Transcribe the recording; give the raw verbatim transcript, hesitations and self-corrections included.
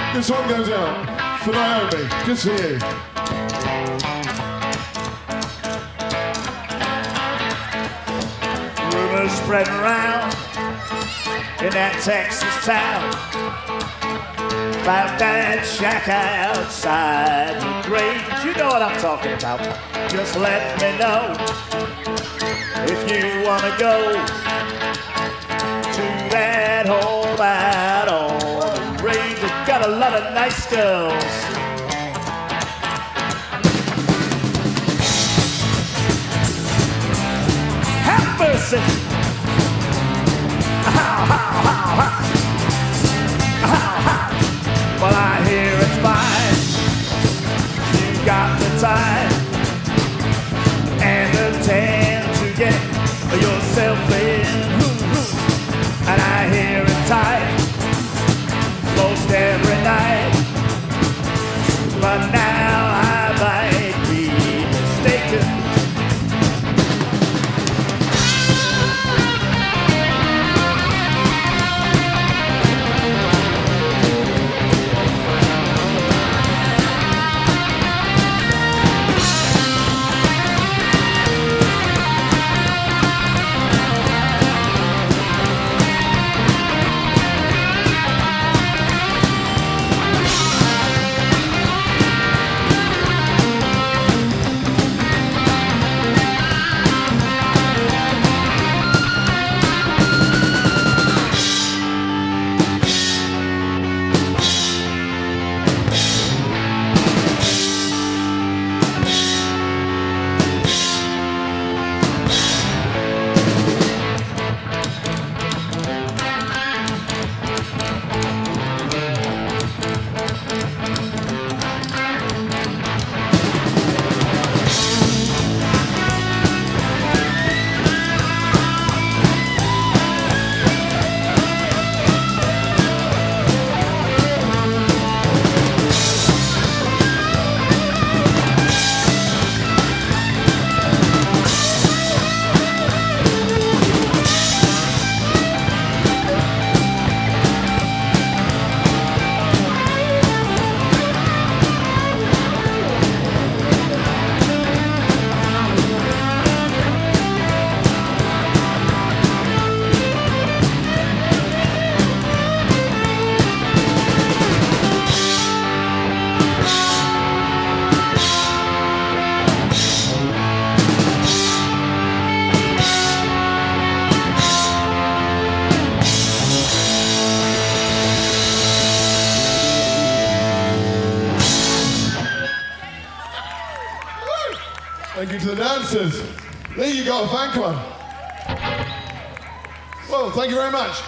This one goes out for Naomi, just for you. Rumors spreading around in that Texas town about that shack outside the grave. You know what I'm talking about. Just let me know if you wanna go to that home out on the range. They've got a lot of nice girls. Have mercy. How, how, how, how. How, how. Well, I hear it's fine. You got the time and the tan to get yourself in. And I hear it tight most every night. But now I might be mistaken. Thank you to the dancers. There you go, fan club. Well, thank you very much.